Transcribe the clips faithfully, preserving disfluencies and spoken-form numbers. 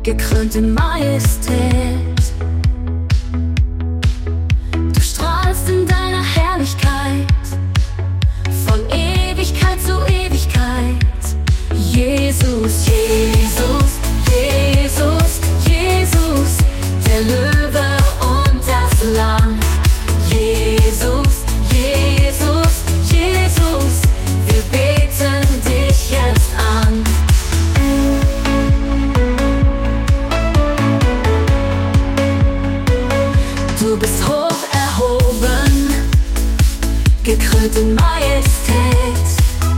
gekrönt in Majestät. Du strahlst in deiner Herrlichkeit, von Ewigkeit zu Ewigkeit. Jesus, Jesus, Jesus, Jesus, der Löwe und das Lamm. Jesus, Jesus, Jesus, wir beten dich jetzt an. Du bist hoch erhoben, gekrönt in Majestät.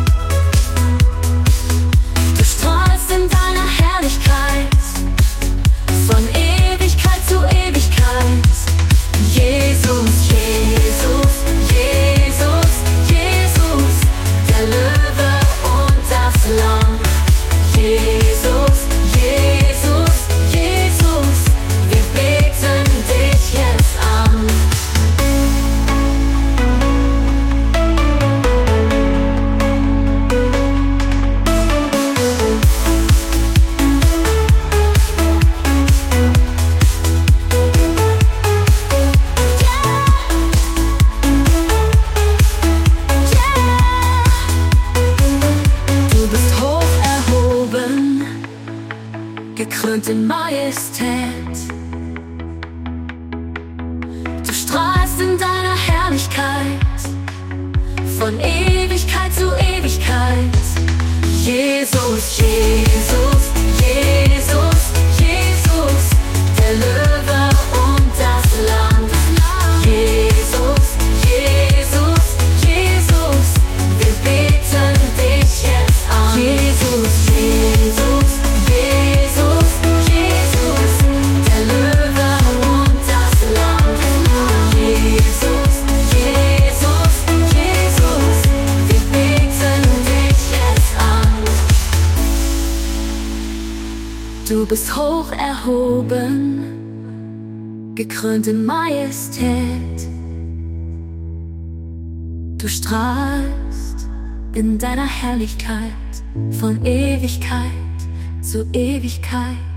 Du strahlst in deiner Herrlichkeit, von Ewigkeit zu Ewigkeit. Jesus, Jesus, Jesus, Jesus, der Löwe und das Lamm. Jesus, Jesus, Jesus, wir beten dich jetzt an. Gekrönt in Majestät. Du strahlst in deiner Herrlichkeit, von Ewigkeit zu Ewigkeit. Jesus, Jesus, Jesus, Jesus, der Löwe und das Lamm. Jesus, Jesus, Jesus, wir beten dich jetzt an. Jesus, Jesus, Jesus, Jesus, der Löwe und das Lamm. Jesus, Jesus, Jesus, wir beten dich jetzt an. Du bist hoch erhoben, gekrönt in Majestät. Du strahlst in deiner Herrlichkeit, von Ewigkeit zu Ewigkeit.